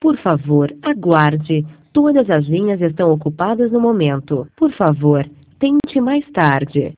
Por favor, aguarde. Todas as linhas estão ocupadas no momento. Por favor, tente mais tarde.